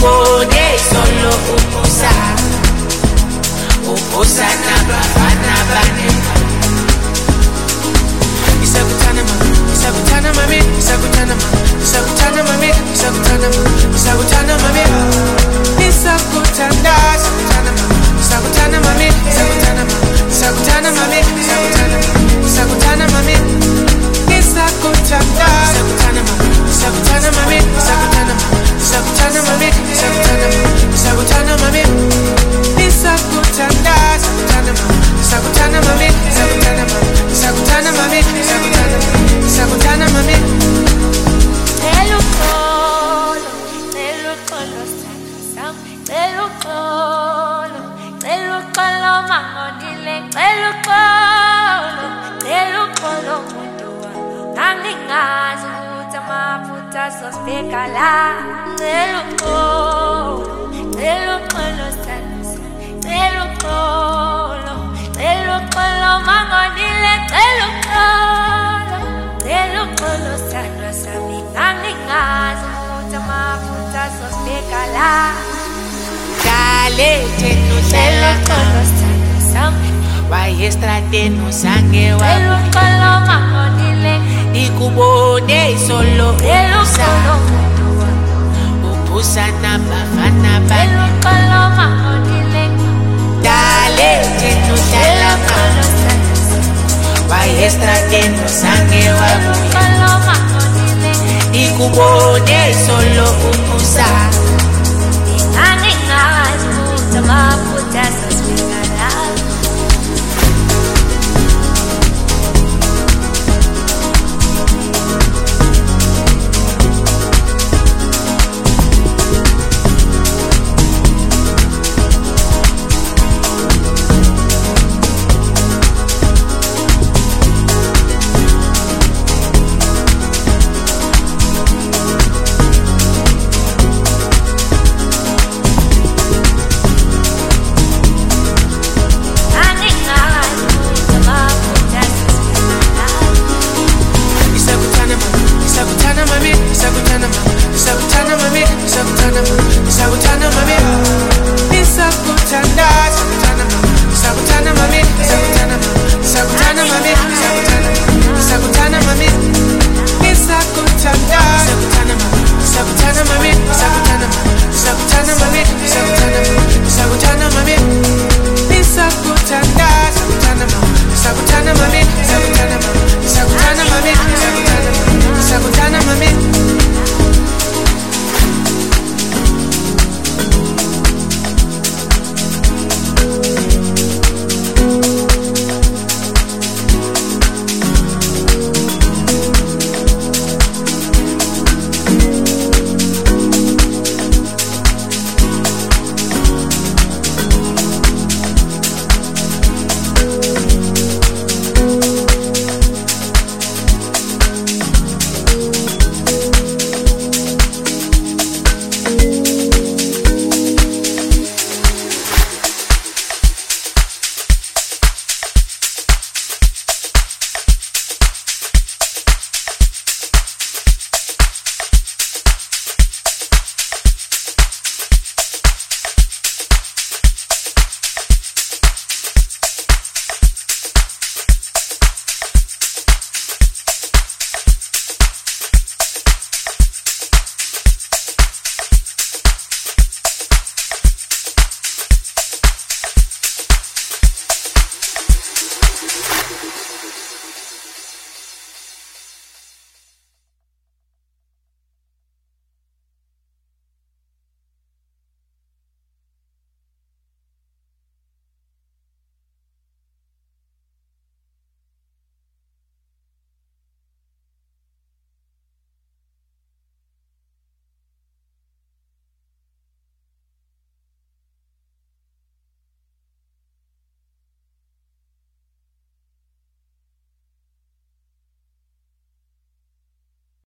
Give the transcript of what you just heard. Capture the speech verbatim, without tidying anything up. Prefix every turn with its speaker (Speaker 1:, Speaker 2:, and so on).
Speaker 1: Nikubone solo umusa, umusa nabafana bane. Isakutana mami, isakutana mami, isakutana mami, isakutana mami, isakutana mami, isakutana mami, isakutana, isakutana mami, isakutana mami, isakutana mami, isakutana mami, isakutana mami, isakutana mami, isakutana, isakutana mami, isakutana mami, isakutana mami, isakutana mami, isakutana mami, isakutana mami, isakutana, isakutana mami, isakutana mami, isakutana mami, isakutana mami, isakutana mami, isakutana mami.
Speaker 2: Telo colo, telo colo, sam, telo colo, telo colo, mangonile, telo colo, telo colo, mutua, nangingazi ukuthi amaphutha sospekala. Telo colo, telo colo, sam, telo colo, telo colo, mangonile, telo colo, telo colo, sandra sami, nangingazi ukuthi amaphutha sospekala.
Speaker 1: Dale, teno
Speaker 2: Telo
Speaker 1: shala
Speaker 2: colo, sandra sami,
Speaker 1: Wayestrate no sangue
Speaker 2: telo
Speaker 1: wa
Speaker 2: colo, mangonile,
Speaker 1: Nikubone solo
Speaker 2: telo
Speaker 1: umusa,
Speaker 2: colo, mutua,
Speaker 1: umusa nabafana
Speaker 2: telo
Speaker 1: bane.
Speaker 2: colo, mangonile,
Speaker 1: Dale, teno
Speaker 2: telo
Speaker 1: shala
Speaker 2: colo, sandra sami,
Speaker 1: Wayestrate no sangue wa
Speaker 2: telo colo, mangonile,
Speaker 1: Nikubone solo umusa,
Speaker 2: nangingazi ukuthi amaphutha